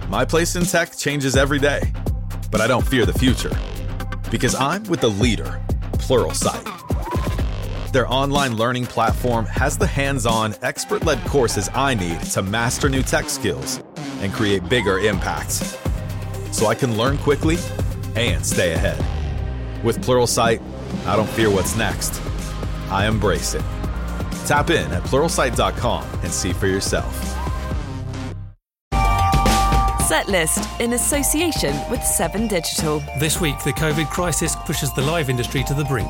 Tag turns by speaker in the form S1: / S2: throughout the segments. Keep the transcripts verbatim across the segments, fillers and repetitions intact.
S1: My place in tech changes every day, but I don't fear the future because I'm with the leader, Pluralsight. Their online learning platform has the hands-on, expert-led courses I need to master new tech skills and create bigger impacts, so I can learn quickly and stay ahead. With Pluralsight, I don't fear what's next. I embrace it. Tap in at pluralsight dot com and see for yourself.
S2: Setlist in association with Seven Digital.
S3: This week, the COVID crisis pushes the live industry to the brink.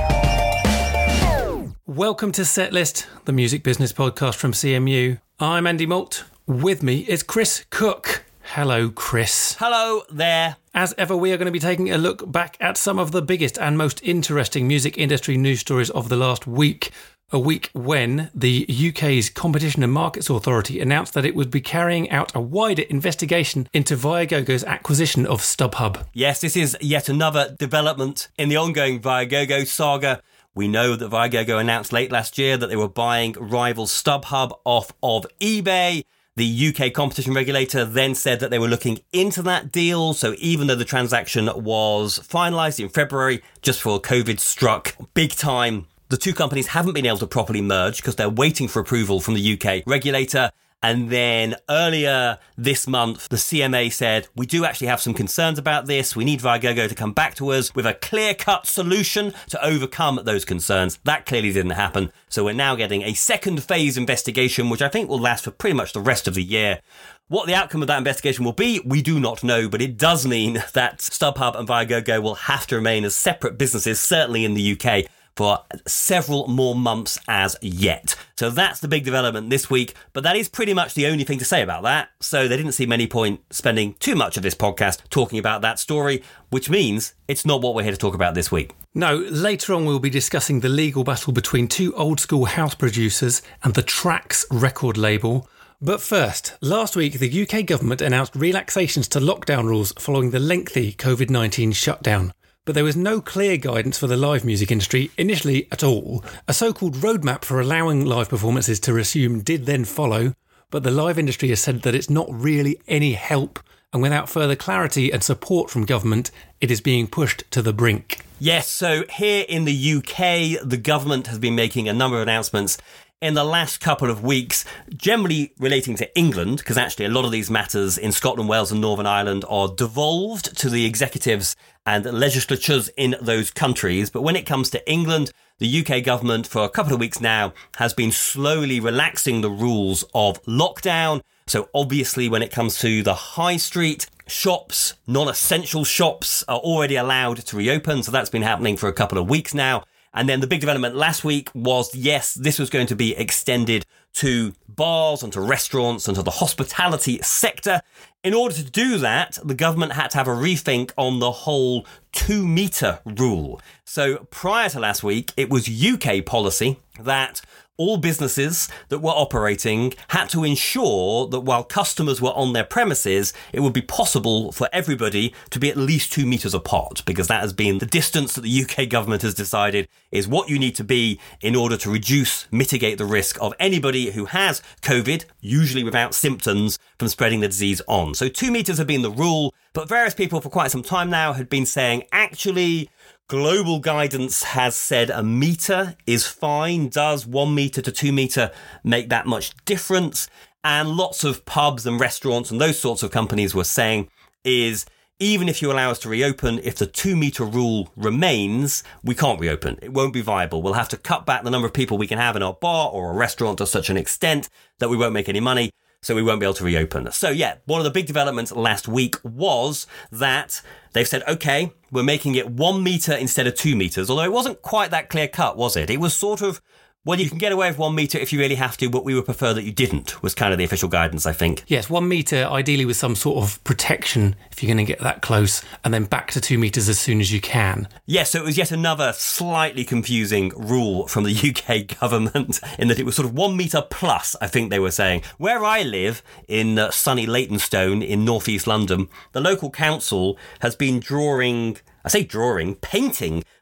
S3: Welcome to Setlist, the music business podcast from C M U. I'm Andy Malt. With me is Chris Cook. Hello, Chris.
S4: Hello there.
S3: As ever, we are going to be taking a look back at some of the biggest and most interesting music industry news stories of the last week. A week when the U K's Competition and Markets Authority announced that it would be carrying out a wider investigation into Viagogo's acquisition of StubHub.
S4: Yes, this is yet another development in the ongoing Viagogo saga. We know that Viagogo announced late last year that they were buying rival StubHub off of eBay. The U K competition regulator then said that they were looking into that deal. So even though the transaction was finalised in February, just before COVID struck big time, the two companies haven't been able to properly merge because they're waiting for approval from the U K regulator. And then earlier this month, the C M A said, we do actually have some concerns about this. We need Viagogo to come back to us with a clear-cut solution to overcome those concerns. That clearly didn't happen. So we're now getting a second phase investigation, which I think will last for pretty much the rest of the year. What the outcome of that investigation will be, we do not know, but it does mean that StubHub and Viagogo will have to remain as separate businesses, certainly in the U K, for several more months as yet. So that's the big development this week, but that is pretty much the only thing to say about that. So they didn't see any point spending too much of this podcast talking about that story, which means it's not what we're here to talk about this week.
S3: No, later on we'll be discussing the legal battle between two old school house producers and the Trax record label. But first, last week the U K government announced relaxations to lockdown rules following the lengthy COVID nineteen shutdown. But there was no clear guidance for the live music industry initially at all. A so-called roadmap for allowing live performances to resume did then follow, but the live industry has said that it's not really any help, and without further clarity and support from government, it is being pushed to the brink.
S4: Yes, so here in the U K, the government has been making a number of announcements in the last couple of weeks, generally relating to England, because actually a lot of these matters in Scotland, Wales and Northern Ireland are devolved to the executives and legislatures in those countries. But when it comes to England, the U K government for a couple of weeks now has been slowly relaxing the rules of lockdown. So obviously when it comes to the high street, shops, non-essential shops are already allowed to reopen. So that's been happening for a couple of weeks now. And then the big development last week was, yes, this was going to be extended to bars and to restaurants and to the hospitality sector. In order to do that, the government had to have a rethink on the whole two-metre rule. So prior to last week, it was U K policy that all businesses that were operating had to ensure that while customers were on their premises, it would be possible for everybody to be at least two metres apart, because that has been the distance that the U K government has decided is what you need to be in order to reduce, mitigate the risk of anybody who has COVID, usually without symptoms, from spreading the disease on. So two metres have been the rule, but various people for quite some time now had been saying, actually, global guidance has said a metre is fine. Does one metre to two metre make that much difference? And lots of pubs and restaurants and those sorts of companies were saying is, even if you allow us to reopen, if the two metre rule remains, we can't reopen. It won't be viable. We'll have to cut back the number of people we can have in our bar or a restaurant to such an extent that we won't make any money. So we won't be able to reopen. So yeah, one of the big developments last week was that they've said, okay, we're making it one metre instead of two metres. Although it wasn't quite that clear cut, was it? It was sort of, well, you can get away with one metre if you really have to, but we would prefer that you didn't, was kind of the official guidance, I think.
S3: Yes, one metre, ideally with some sort of protection if you're going to get that close, and then back to two metres as soon as you can.
S4: Yes, so it was yet another slightly confusing rule from the U K government in that it was sort of one metre plus, I think they were saying. Where I live, in uh, sunny Leytonstone in northeast London, the local council has been drawing, I say drawing, painting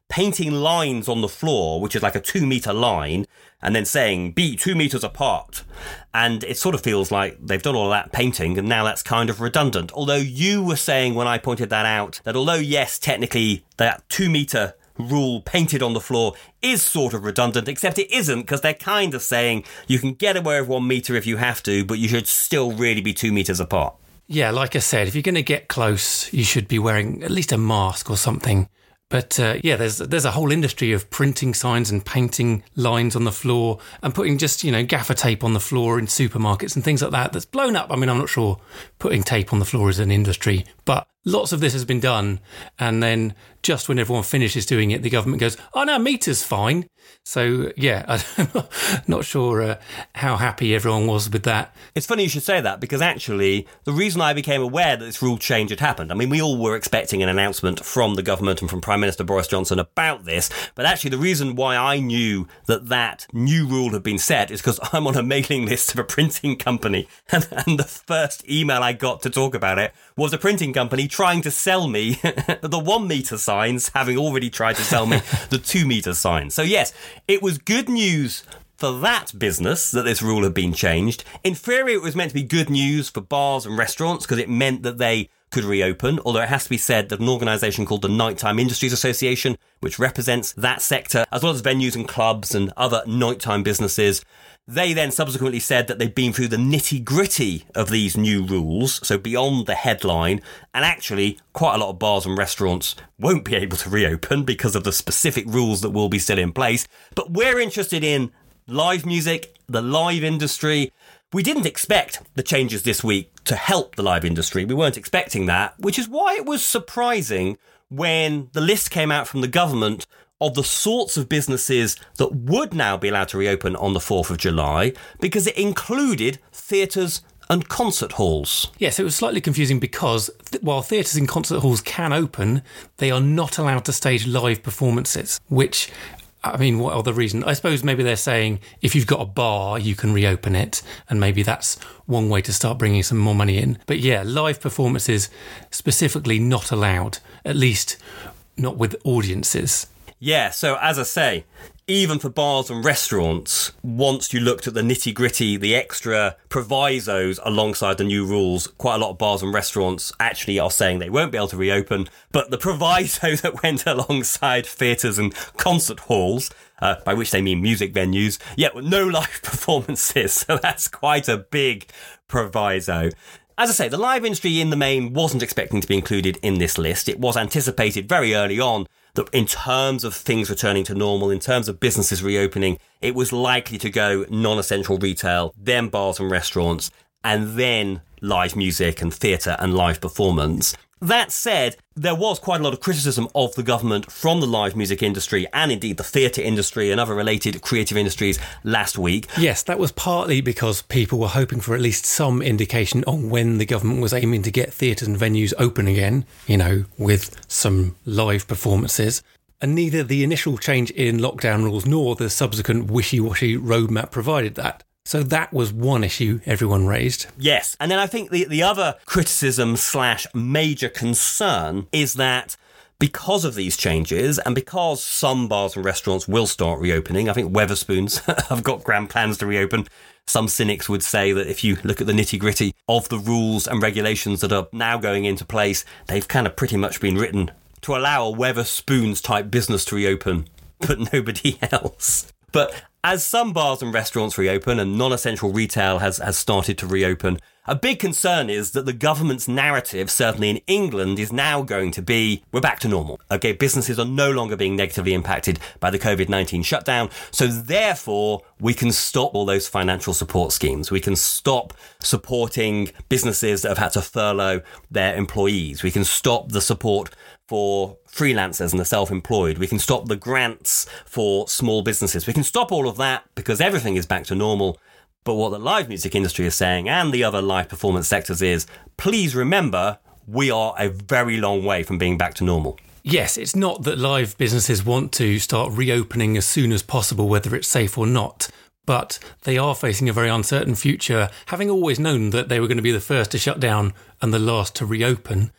S4: painting lines on the floor, which is like a two metre line, and then saying, be two metres apart. And it sort of feels like they've done all of that painting, and now that's kind of redundant. Although you were saying when I pointed that out, that although, yes, technically that two metre rule painted on the floor is sort of redundant, except it isn't, because they're kind of saying you can get away with one metre if you have to, but you should still really be two metres apart.
S3: Yeah, like I said, if you're going to get close, you should be wearing at least a mask or something. But uh, yeah, there's there's a whole industry of printing signs and painting lines on the floor and putting just, you know, gaffer tape on the floor in supermarkets and things like that that's blown up. I mean, I'm not sure putting tape on the floor is an industry, but lots of this has been done. And then just when everyone finishes doing it, the government goes, oh, no, meter's fine. So, yeah, I'm not sure uh, how happy everyone was with that.
S4: It's funny you should say that, because actually the reason I became aware that this rule change had happened, I mean, we all were expecting an announcement from the government and from Prime Minister Boris Johnson about this, but actually the reason why I knew that that new rule had been set is because I'm on a mailing list of a printing company, and, and the first email I got to talk about it was a printing company trying to sell me the one metre signs, having already tried to sell me the two metre signs. So yes, it was good news for that business that this rule had been changed. In theory, it was meant to be good news for bars and restaurants because it meant that they could reopen, although it has to be said that an organisation called the Nighttime Industries Association, which represents that sector, as well as venues and clubs and other nighttime businesses, they then subsequently said that they'd been through the nitty-gritty of these new rules, so beyond the headline, and actually quite a lot of bars and restaurants won't be able to reopen because of the specific rules that will be still in place. But we're interested in live music, the live industry. We didn't expect the changes this week to help the live industry. We weren't expecting that, which is why it was surprising when the list came out from the government of the sorts of businesses that would now be allowed to reopen on the fourth of July, because it included theatres and concert halls.
S3: Yes, it was slightly confusing because th- while theatres and concert halls can open, they are not allowed to stage live performances, which, I mean, what other reason? I suppose maybe they're saying if you've got a bar, you can reopen it, and maybe that's one way to start bringing some more money in. But yeah, live performances specifically not allowed, at least not with audiences.
S4: Yeah, so as I say, even for bars and restaurants, once you looked at the nitty-gritty, the extra provisos alongside the new rules, quite a lot of bars and restaurants actually are saying they won't be able to reopen. But the proviso that went alongside theatres and concert halls, uh, by which they mean music venues, yeah, no live performances. So that's quite a big proviso. As I say, the live industry in the main wasn't expecting to be included in this list. It was anticipated very early on that in terms of things returning to normal, in terms of businesses reopening, it was likely to go non-essential retail, then bars and restaurants, and then live music and theatre and live performance. That said, there was quite a lot of criticism of the government from the live music industry and indeed the theatre industry and other related creative industries last week.
S3: Yes, that was partly because people were hoping for at least some indication on when the government was aiming to get theatres and venues open again, you know, with some live performances. And neither the initial change in lockdown rules nor the subsequent wishy-washy roadmap provided that. So that was one issue everyone raised.
S4: Yes. And then I think the, the other criticism slash major concern is that because of these changes and because some bars and restaurants will start reopening, I think Wetherspoons have got grand plans to reopen. Some cynics would say that if you look at the nitty-gritty of the rules and regulations that are now going into place, they've kind of pretty much been written to allow a Wetherspoons type business to reopen, but nobody else. But as some bars and restaurants reopen and non-essential retail has, has started to reopen, a big concern is that the government's narrative, certainly in England, is now going to be, we're back to normal. Okay, businesses are no longer being negatively impacted by the covid nineteen shutdown. So therefore, we can stop all those financial support schemes. We can stop supporting businesses that have had to furlough their employees. We can stop the support for freelancers and the self-employed. We can stop the grants for small businesses. We can stop all of that because everything is back to normal. But what the live music industry is saying and the other live performance sectors is, please remember, we are a very long way from being back to normal.
S3: Yes, it's not that live businesses want to start reopening as soon as possible, whether it's safe or not. But they are facing a very uncertain future, having always known that they were going to be the first to shut down and the last to reopen.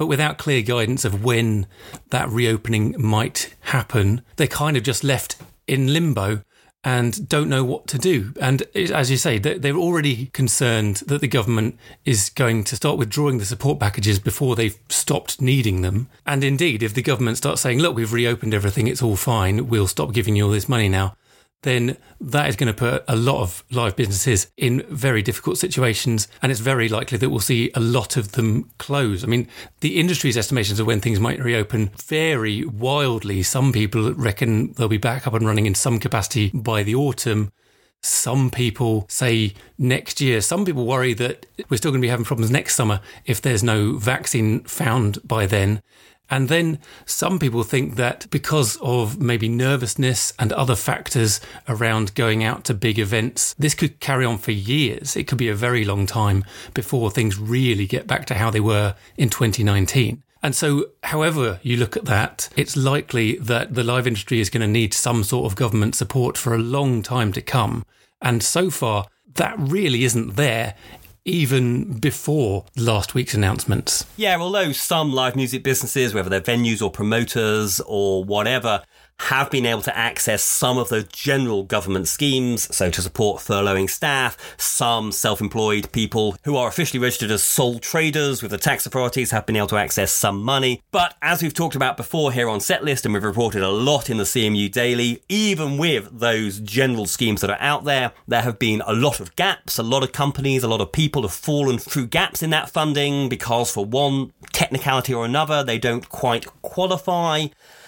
S3: But without clear guidance of when that reopening might happen, they're kind of just left in limbo and don't know what to do. And as you say, they're already concerned that the government is going to start withdrawing the support packages before they've stopped needing them. And indeed, if the government starts saying, look, we've reopened everything, it's all fine, we'll stop giving you all this money now, then that is going to put a lot of live businesses in very difficult situations, and it's very likely that we'll see a lot of them close. I mean, the industry's estimations of when things might reopen vary wildly. Some people reckon they'll be back up and running in some capacity by the autumn. Some people say next year. Some people worry that we're still going to be having problems next summer if there's no vaccine found by then. And then some people think that because of maybe nervousness and other factors around going out to big events, this could carry on for years. It could be a very long time before things really get back to how they were in twenty nineteen. And so, however you look at that, it's likely that the live industry is going to need some sort of government support for a long time to come. And so far, that really isn't there, even before last week's announcements.
S4: Yeah, although some live music businesses, whether they're venues or promoters or whatever, have been able to access some of the general government schemes, so to support furloughing staff, some self-employed people who are officially registered as sole traders with the tax authorities have been able to access some money. But as we've talked about before here on Setlist, and we've reported a lot in the C M U Daily, even with those general schemes that are out there, there have been a lot of gaps. A lot of companies, a lot of people have fallen through gaps in that funding because for one technicality or another, they don't quite qualify.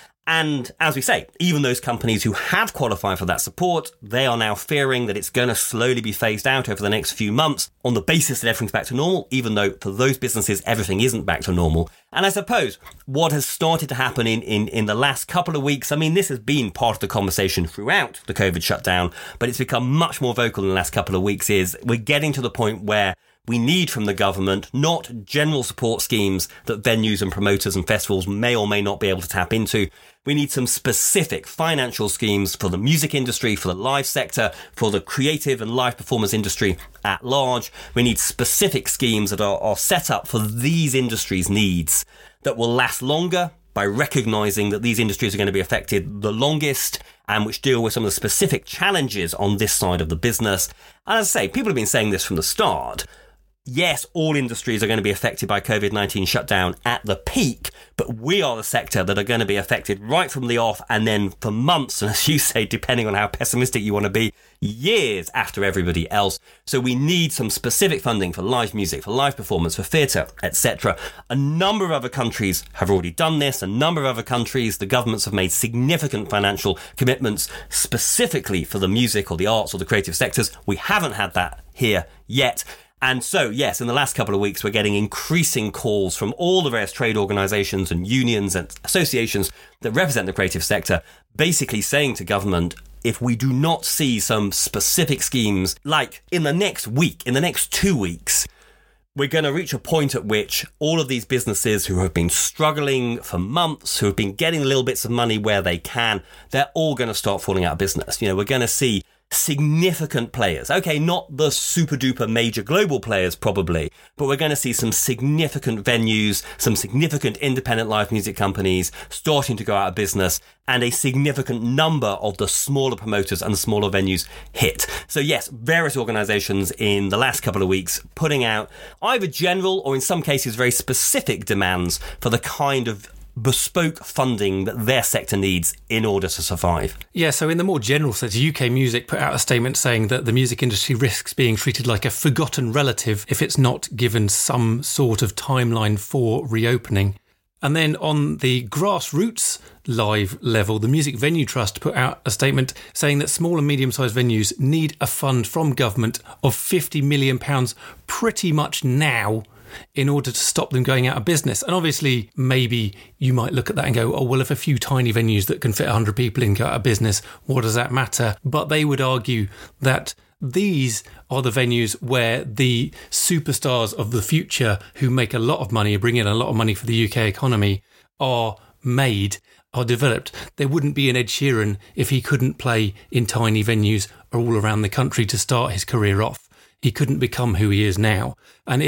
S4: And as we say, even those companies who have qualified for that support, they are now fearing that it's going to slowly be phased out over the next few months on the basis that everything's back to normal, even though for those businesses, everything isn't back to normal. And I suppose what has started to happen in, in, in the last couple of weeks, I mean, this has been part of the conversation throughout the COVID shutdown, but it's become much more vocal in the last couple of weeks, is we're getting to the point where we need from the government not general support schemes that venues and promoters and festivals may or may not be able to tap into. We need some specific financial schemes for the music industry, for the live sector, for the creative and live performance industry at large. We need specific schemes that are, are set up for these industries' needs that will last longer by recognising that these industries are going to be affected the longest and which deal with some of the specific challenges on this side of the business. And as I say, people have been saying this from the start. Yes, all industries are going to be affected by COVID nineteen shutdown at the peak, but we are the sector that are going to be affected right from the off and then for months, and as you say, depending on how pessimistic you want to be, years after everybody else. So we need some specific funding for live music, for live performance, for theatre, et cetera. A number of other countries have already done this. A number of other countries, the governments have made significant financial commitments specifically for the music or the arts or the creative sectors. We haven't had that here yet. And so, yes, in the last couple of weeks, we're getting increasing calls from all the various trade organisations and unions and associations that represent the creative sector, basically saying to government, if we do not see some specific schemes, like in the next week, in the next two weeks, we're going to reach a point at which all of these businesses who have been struggling for months, who have been getting little bits of money where they can, they're all going to start falling out of business. You know, we're going to see significant players. Okay, not the super duper major global players probably, but we're going to see some significant venues, some significant independent live music companies starting to go out of business, and a significant number of the smaller promoters and the smaller venues hit. So yes, various organisations in the last couple of weeks putting out either general or in some cases very specific demands for the kind of bespoke funding that their sector needs in order to survive.
S3: Yeah, so in the more general sense, U K Music put out a statement saying that the music industry risks being treated like a forgotten relative if it's not given some sort of timeline for reopening. And then on the grassroots live level, the Music Venue Trust put out a statement saying that small and medium-sized venues need a fund from government of fifty million pounds pretty much now in order to stop them going out of business. And obviously, maybe you might look at that and go, oh, well, if a few tiny venues that can fit one hundred people in go out of business, what does that matter? But they would argue that these are the venues where the superstars of the future who make a lot of money, bring in a lot of money for the U K economy, are made, are developed. There wouldn't be an Ed Sheeran if he couldn't play in tiny venues all around the country to start his career off. He couldn't become who he is now. And if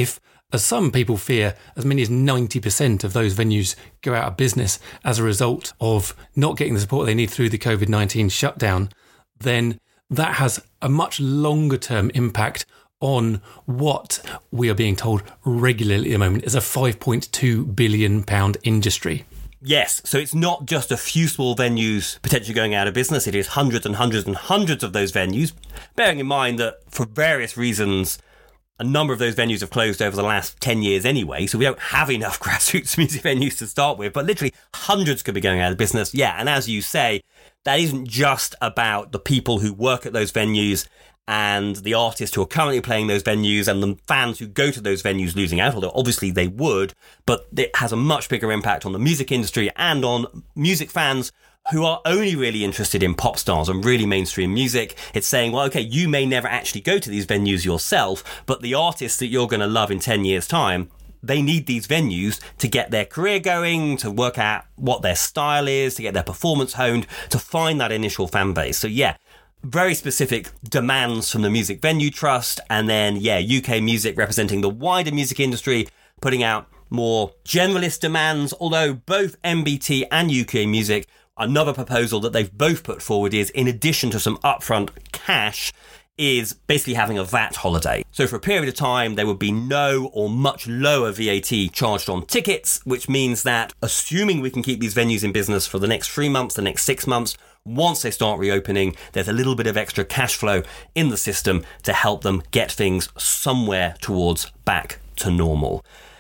S3: as some people fear as many as ninety percent of those venues go out of business as a result of not getting the support they need through the covid nineteen shutdown, then that has a much longer term impact on what we are being told regularly at the moment is a five point two billion pounds industry.
S4: Yes, so it's not just a few small venues potentially going out of business, it is hundreds and hundreds and hundreds of those venues, bearing in mind that for various reasons, a number of those venues have closed over the last ten years anyway, so we don't have enough grassroots music venues to start with, but literally hundreds could be going out of business. Yeah, and as you say, that isn't just about the people who work at those venues and the artists who are currently playing those venues and the fans who go to those venues losing out, although obviously they would, but it has a much bigger impact on the music industry and on music fans who are only really interested in pop stars and really mainstream music. It's saying, well, okay, you may never actually go to these venues yourself, but the artists that you're going to love in ten years' time, they need these venues to get their career going, to work out what their style is, to get their performance honed, to find that initial fan base. So yeah, very specific demands from the Music Venue Trust, and then, yeah, U K Music representing the wider music industry, putting out more generalist demands, although both M B T and U K Music, another proposal that they've both put forward is, in addition to some upfront cash, is basically having a V A T holiday. So for a period of time, there would be no or much lower V A T charged on tickets, which means that, assuming we can keep these venues in business for the next three months, the next six months, once they start reopening, there's a little bit of extra cash flow in the system to help them get things somewhere towards back to normal.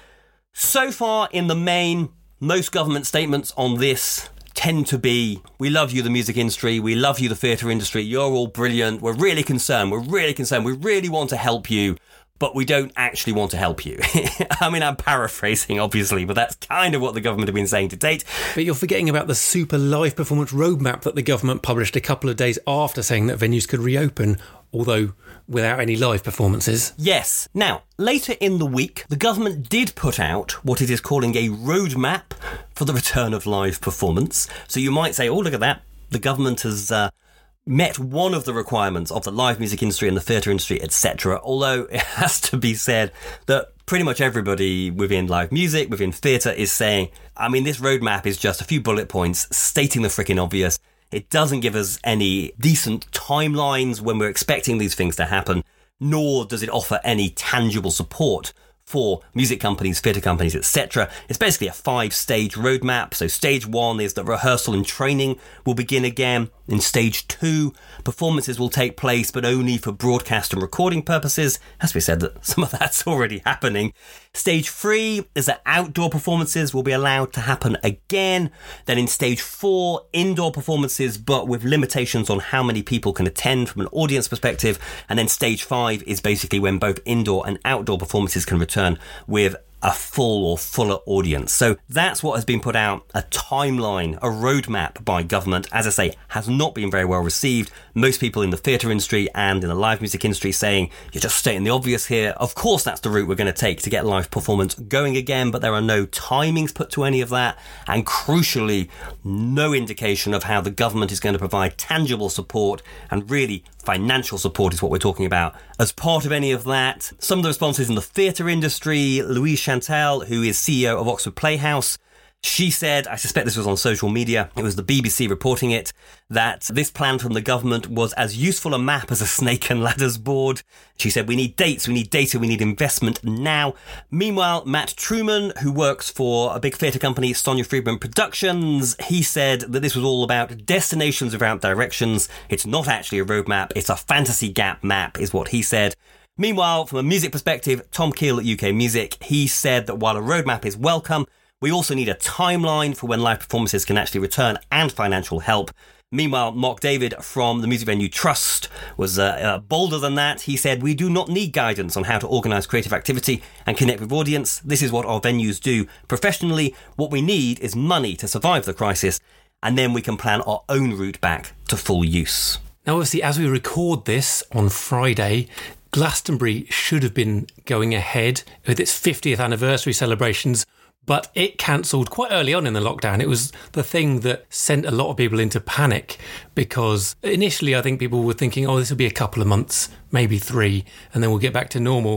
S4: So far, in the main, most government statements on this tend to be, we love you, the music industry, we love you, the theatre industry, you're all brilliant, we're really concerned, we're really concerned, we really want to help you, but we don't actually want to help you. I mean, I'm paraphrasing, obviously, but that's kind of what the government have been saying to date.
S3: But you're forgetting about the super live performance roadmap that the government published a couple of days after saying that venues could reopen, although without any live performances.
S4: Yes. Now, later in the week, the government did put out what it is calling a roadmap for the return of live performance. So you might say, oh, look at that. The government has uh, met one of the requirements of the live music industry and the theatre industry, et cetera. Although it has to be said that pretty much everybody within live music, within theatre, is saying, I mean, this roadmap is just a few bullet points stating the frickin' obvious. It doesn't give us any decent timelines when we're expecting these things to happen, nor does it offer any tangible support for music companies, theatre companies, et cetera. It's basically a five-stage roadmap. So stage one is that rehearsal and training will begin again. In stage two, performances will take place, but only for broadcast and recording purposes. As we said, that some of that's already happening. Stage three is that outdoor performances will be allowed to happen again. Then in stage four, indoor performances, but with limitations on how many people can attend from an audience perspective. And then stage five is basically when both indoor and outdoor performances can return with a full or fuller audience. So that's what has been put out, a timeline, a roadmap by government. As I say, has not been very well received. Most people in the theatre industry and in the live music industry saying, you're just stating the obvious here. Of course, that's the route we're going to take to get live performance going again, but there are no timings put to any of that. And crucially, no indication of how the government is going to provide tangible support, and really financial support is what we're talking about as part of any of that. Some of the responses in the theatre industry, Louise Chantal, who is C E O of Oxford Playhouse, she said, I suspect this was on social media, it was the B B C reporting it, that this plan from the government was as useful a map as a snake and ladders board. She said, we need dates, we need data, we need investment now. Meanwhile, Matt Truman, who works for a big theatre company, Sonia Friedman Productions, he said that this was all about destinations without directions. It's not actually a roadmap, it's a fantasy gap map, is what he said. Meanwhile, from a music perspective, Tom Keel at U K Music, he said that while a roadmap is welcome, we also need a timeline for when live performances can actually return and financial help. Meanwhile, Mark David from the Music Venue Trust was uh, uh, bolder than that. He said, we do not need guidance on how to organise creative activity and connect with audience. This is what our venues do professionally. What we need is money to survive the crisis, and then we can plan our own route back to full use.
S3: Now, obviously, as we record this on Friday, Glastonbury should have been going ahead with its fiftieth anniversary celebrations, but it cancelled quite early on in the lockdown. It was the thing that sent a lot of people into panic, because initially I think people were thinking, oh, this will be a couple of months, maybe three, and then we'll get back to normal.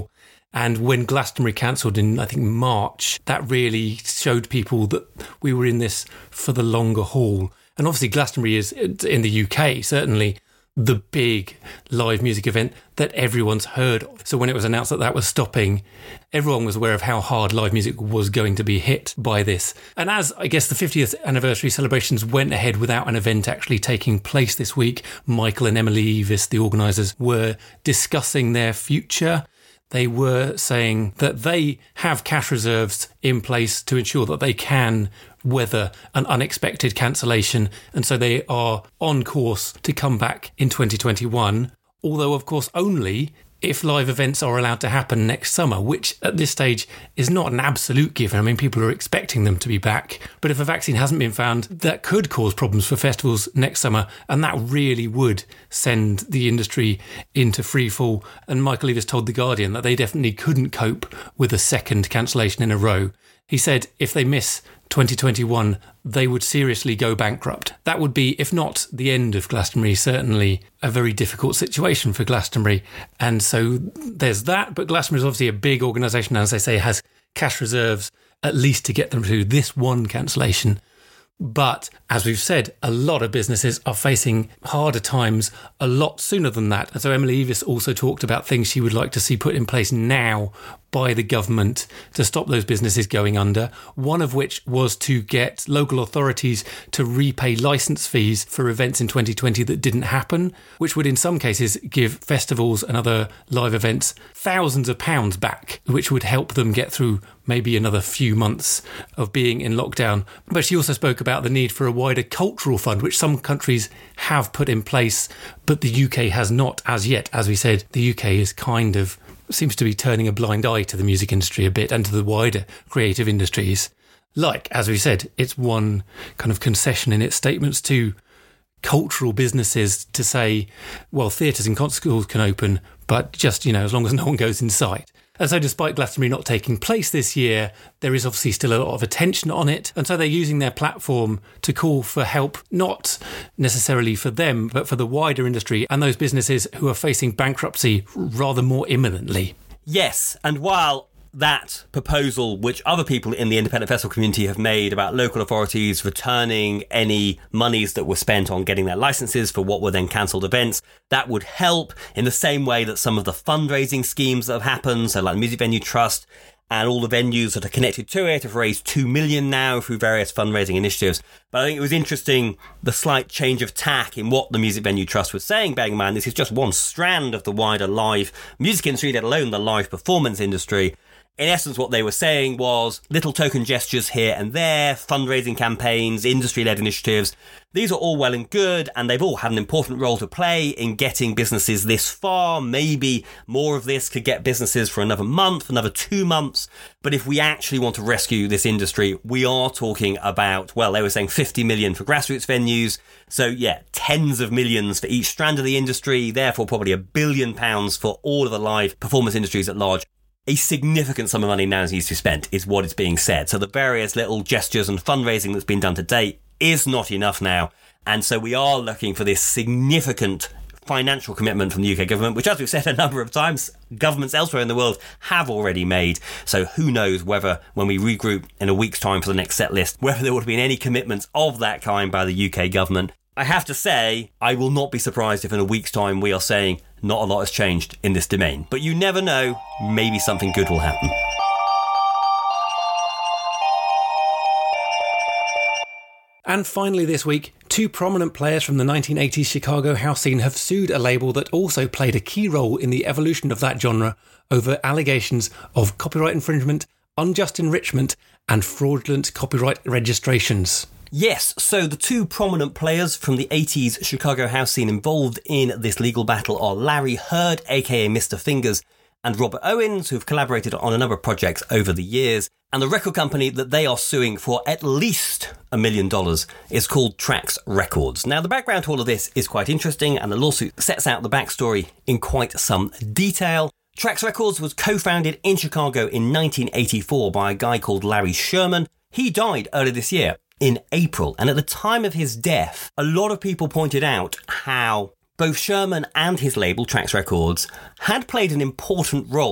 S3: And when Glastonbury cancelled in, I think, March, that really showed people that we were in this for the longer haul. And obviously Glastonbury is, in the U K, certainly the big live music event that everyone's heard of. So when it was announced that that was stopping, everyone was aware of how hard live music was going to be hit by this. And as, I guess, the fiftieth anniversary celebrations went ahead without an event actually taking place this week, Michael and Emily Eavis, the organisers, were discussing their future. They were saying that they have cash reserves in place to ensure that they can weather an unexpected cancellation, and so they are on course to come back in twenty twenty-one, although of course only if live events are allowed to happen next summer, which at this stage is not an absolute given. I mean, people are expecting them to be back, but if a vaccine hasn't been found, that could cause problems for festivals next summer, and that really would send the industry into freefall. And Michael Eavis told The Guardian that they definitely couldn't cope with a second cancellation in a row. He said if they miss twenty twenty-one, they would seriously go bankrupt. That would be, if not the end of Glastonbury, certainly a very difficult situation for Glastonbury. And so there's that, but Glastonbury is obviously a big organisation, as I say, has cash reserves at least to get them through this one cancellation. But as we've said, a lot of businesses are facing harder times a lot sooner than that. And so Emily Eavis also talked about things she would like to see put in place now by the government to stop those businesses going under, one of which was to get local authorities to repay licence fees for events in twenty twenty that didn't happen, which would in some cases give festivals and other live events thousands of pounds back, which would help them get through maybe another few months of being in lockdown. But she also spoke about the need for a wider cultural fund, which some countries have put in place, but the U K has not as yet. As we said, the U K is kind of seems to be turning a blind eye to the music industry a bit and to the wider creative industries. Like, as we said, it's one kind of concession in its statements to cultural businesses to say, well, theatres and concert halls can open, but just, you know, as long as no one goes inside. And so despite Glastonbury not taking place this year, there is obviously still a lot of attention on it. And so they're using their platform to call for help, not necessarily for them, but for the wider industry and those businesses who are facing bankruptcy rather more imminently.
S4: Yes, and while that proposal, which other people in the independent festival community have made about local authorities returning any monies that were spent on getting their licences for what were then cancelled events, that would help in the same way that some of the fundraising schemes that have happened, so like the Music Venue Trust and all the venues that are connected to it have raised two million now through various fundraising initiatives. But I think it was interesting, the slight change of tack in what the Music Venue Trust was saying, bearing in mind this is just one strand of the wider live music industry, let alone the live performance industry. In essence, what they were saying was little token gestures here and there, fundraising campaigns, industry-led initiatives. These are all well and good, and they've all had an important role to play in getting businesses this far. Maybe more of this could get businesses for another month, another two months. But if we actually want to rescue this industry, we are talking about, well, they were saying fifty million for grassroots venues. So yeah, tens of millions for each strand of the industry, therefore probably a billion pounds for all of the live performance industries at large. A significant sum of money now needs to be spent, is what is being said. So the various little gestures and fundraising that's been done to date is not enough now. And so we are looking for this significant financial commitment from the U K government, which, as we've said a number of times, governments elsewhere in the world have already made. So who knows whether, when we regroup in a week's time for the next set list, whether there would have been any commitments of that kind by the U K government. I have to say, I will not be surprised if in a week's time we are saying not a lot has changed in this domain. But you never know, maybe something good will happen.
S3: And finally this week, two prominent players from the nineteen eighties Chicago house scene have sued a label that also played a key role in the evolution of that genre over allegations of copyright infringement, unjust enrichment, and fraudulent copyright registrations.
S4: Yes, so the two prominent players from the eighties Chicago house scene involved in this legal battle are Larry Heard, aka Mister Fingers, and Robert Owens, who've collaborated on a number of projects over the years. And the record company that they are suing for at least a million dollars is called Trax Records. Now, the background to all of this is quite interesting, and the lawsuit sets out the backstory in quite some detail. Trax Records was co-founded in Chicago in nineteen eighty-four by a guy called Larry Sherman. He died earlier this year in April, and at the time of his death, a lot of people pointed out how both Sherman and his label, Trax Records, had played an important role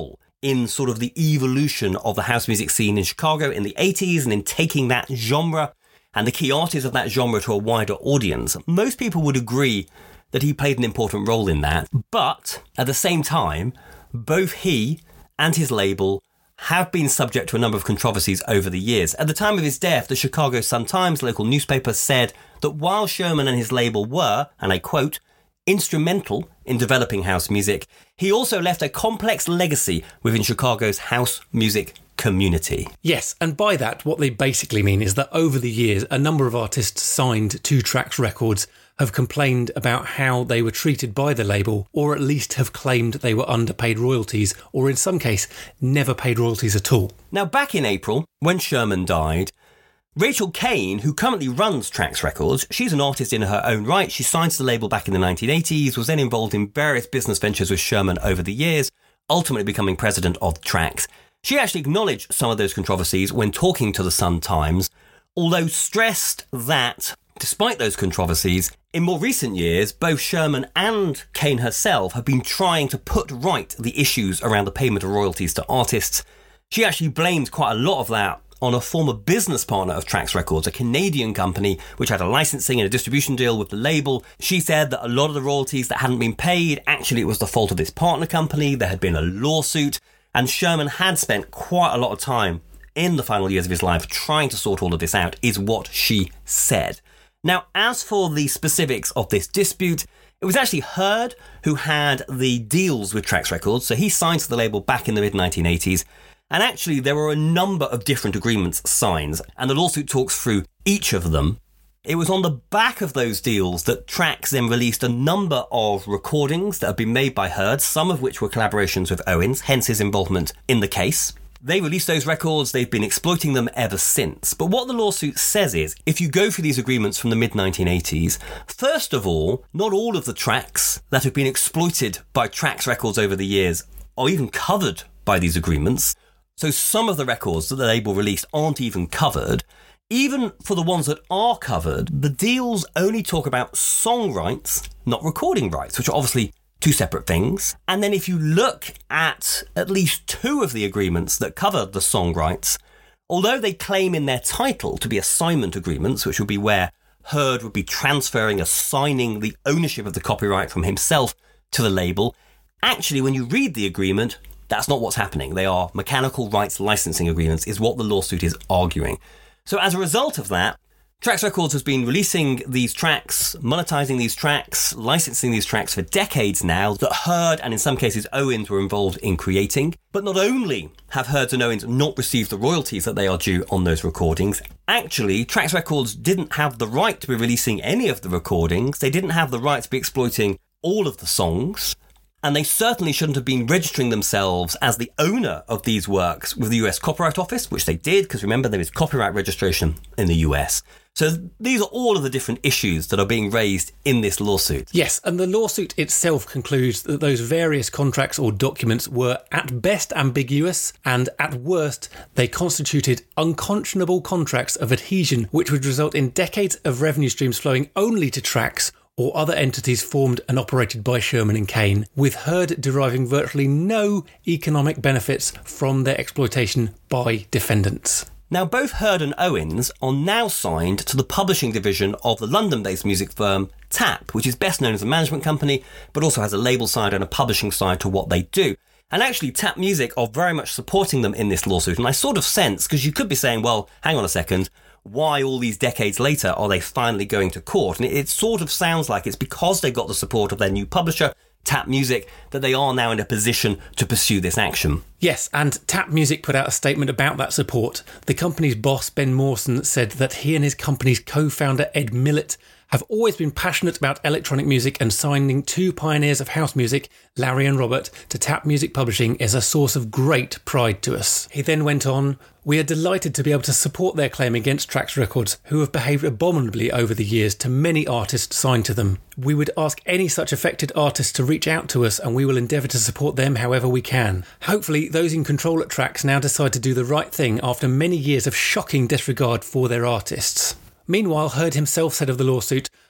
S4: in sort of the evolution of the house music scene in Chicago in the eighties and in taking that genre and the key artists of that genre to a wider audience. Most people would agree that he played an important role in that. But at the same time, both he and his label have been subject to a number of controversies over the years. At the time of his death, the Chicago Sun-Times, local newspaper, said that while Sherman and his label were, and I quote, instrumental in developing house music, he also left a complex legacy within Chicago's house music community.
S3: Yes, and by that, what they basically mean is that over the years, a number of artists signed to Trax Records have complained about how they were treated by the label, or at least have claimed they were underpaid royalties, or in some case, never paid royalties at all.
S4: Now, back in April, when Sherman died, Rachel Kane, who currently runs Trax Records, she's an artist in her own right. She signed to the label back in the nineteen eighties, was then involved in various business ventures with Sherman over the years, ultimately becoming president of Trax. She actually acknowledged some of those controversies when talking to the Sun-Times, although stressed that, despite those controversies, in more recent years, both Sherman and Kane herself have been trying to put right the issues around the payment of royalties to artists. She actually blamed quite a lot of that on a former business partner of Trax Records, a Canadian company which had a licensing and a distribution deal with the label. She said that a lot of the royalties that hadn't been paid, actually it was the fault of this partner company. There had been a lawsuit, and Sherman had spent quite a lot of time in the final years of his life trying to sort all of this out, is what she said. Now, as for the specifics of this dispute, it was actually Heard who had the deals with Trax Records, so he signed to the label back in the mid nineteen eighties, and actually there were a number of different agreements signed, and the lawsuit talks through each of them. It was on the back of those deals that Trax then released a number of recordings that had been made by Heard, some of which were collaborations with Owens, hence his involvement in the case. They released those records, they've been exploiting them ever since. But what the lawsuit says is, if you go through these agreements from the mid nineteen eighties, first of all, not all of the tracks that have been exploited by Trax Records over the years are even covered by these agreements. So some of the records that the label released aren't even covered. Even for the ones that are covered, the deals only talk about song rights, not recording rights, which are obviously two separate things. And then if you look at at least two of the agreements that cover the song rights, although they claim in their title to be assignment agreements, which would be where Heard would be transferring, assigning the ownership of the copyright from himself to the label, actually when you read the agreement, that's not what's happening. They are mechanical rights licensing agreements, is what the lawsuit is arguing. So as a result of that, Trax Records has been releasing these tracks, monetizing these tracks, licensing these tracks for decades now that Heard and in some cases Owens were involved in creating. But not only have Heard and Owens not received the royalties that they are due on those recordings, actually Trax Records didn't have the right to be releasing any of the recordings. They didn't have the right to be exploiting all of the songs. And they certainly shouldn't have been registering themselves as the owner of these works with the U S Copyright Office, which they did, because remember, there is copyright registration in the U S. So these are all of the different issues that are being raised in this lawsuit.
S3: Yes, and the lawsuit itself concludes that those various contracts or documents were at best ambiguous, and at worst, they constituted unconscionable contracts of adhesion, which would result in decades of revenue streams flowing only to Trax or other entities formed and operated by Sherman and Kane, with Heard deriving virtually no economic benefits from their exploitation by defendants.
S4: Now, both Heard and Owens are now signed to the publishing division of the London-based music firm Tap, which is best known as a management company, but also has a label side and a publishing side to what they do. And actually, Tap Music are very much supporting them in this lawsuit. And I sort of sense, because you could be saying, well, hang on a second, why all these decades later are they finally going to court? And it, it sort of sounds like it's because they got the support of their new publisher, Tap Music, that they are now in a position to pursue this action.
S3: Yes, and Tap Music put out a statement about that support. The company's boss, Ben Mawson, said that he and his company's co-founder, Ed Millett, have always been passionate about electronic music, and signing two pioneers of house music, Larry and Robert, to Tap Music Publishing is a source of great pride to us. He then went on, "We are delighted to be able to support their claim against Trax Records, who have behaved abominably over the years to many artists signed to them. We would ask any such affected artists to reach out to us, and we will endeavour to support them however we can. Hopefully, those in control at Trax now decide to do the right thing after many years of shocking disregard for their artists." Meanwhile, Heard himself said of the lawsuit,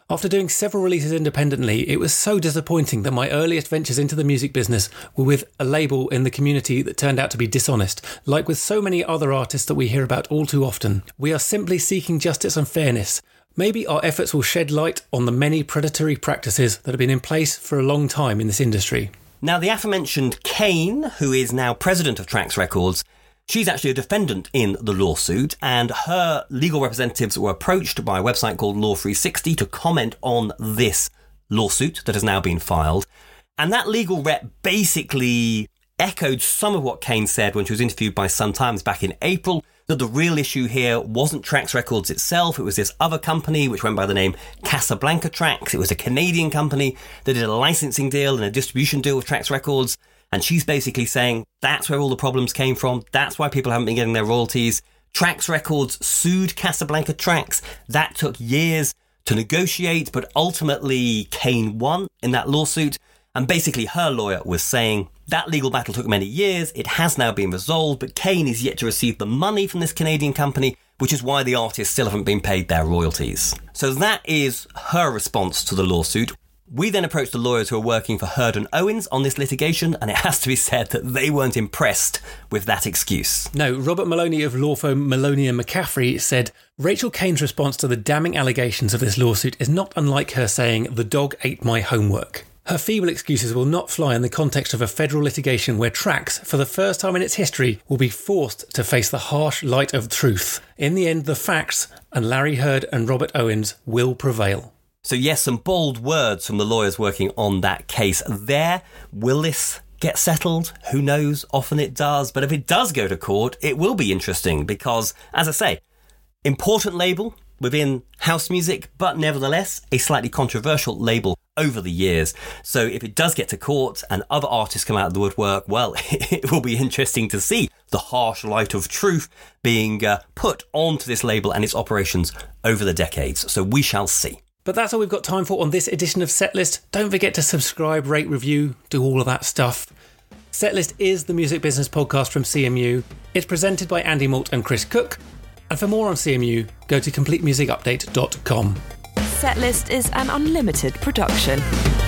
S3: After doing several releases independently, it was so disappointing that my earliest ventures into the music business were with a label in the community that turned out to be dishonest. Like with so many other artists that we hear about all too often, we are simply seeking justice and fairness. Maybe our efforts will shed light on the many predatory practices that have been in place for a long time in this industry.
S4: Now, the aforementioned Kane, who is now president of Trax Records, she's actually a defendant in the lawsuit, and her legal representatives were approached by a website called Law three sixty to comment on this lawsuit that has now been filed. And that legal rep basically echoed some of what Kane said when she was interviewed by Sun Times back in April, that the real issue here wasn't Trax Records itself, it was this other company which went by the name Casablanca Trax. It was a Canadian company that did a licensing deal and a distribution deal with Trax Records. And she's basically saying that's where all the problems came from. That's why people haven't been getting their royalties. Trax Records sued Casablanca Trax. That took years to negotiate, but ultimately Kane won in that lawsuit. And basically her lawyer was saying that legal battle took many years. It has now been resolved, but Kane is yet to receive the money from this Canadian company, which is why the artists still haven't been paid their royalties. So that is her response to the lawsuit. We then approached the lawyers who are working for Heard and Owens on this litigation, and it has to be said that they weren't impressed with that excuse.
S3: No, Robert Maloney of law firm Maloney and McCaffrey said, Rachel Kane's response to the damning allegations of this lawsuit is not unlike her saying, the dog ate my homework. Her feeble excuses will not fly in the context of a federal litigation where Trax, for the first time in its history, will be forced to face the harsh light of truth. In the end, the facts, and Larry Heard and Robert Owens, will prevail.
S4: So yes, some bold words from the lawyers working on that case there. Will this get settled? Who knows? Often it does. But if it does go to court, it will be interesting because, as I say, important label within house music, but nevertheless a slightly controversial label over the years. So if it does get to court and other artists come out of the woodwork, well, it will be interesting to see the harsh light of truth being uh, put onto this label and its operations over the decades. So we shall see.
S3: But that's all we've got time for on this edition of Setlist. Don't forget to subscribe, rate, review, do all of that stuff. Setlist is the music business podcast from C M U. It's presented by Andy Malt and Chris Cook. And for more on C M U, go to complete music update dot com.
S2: Setlist is an unlimited production.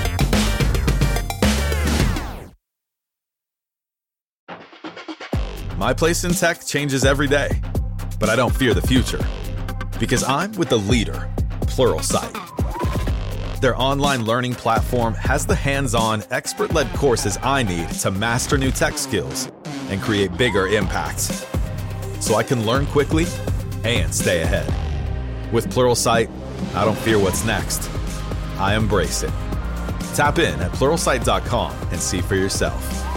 S1: My place in tech changes every day, but I don't fear the future because I'm with the leader, Pluralsight. Their online learning platform has the hands-on, expert-led courses I need to master new tech skills and create bigger impacts, so I can learn quickly and stay ahead. With Pluralsight, I don't fear what's next. I embrace it. Tap in at pluralsight dot com and see for yourself.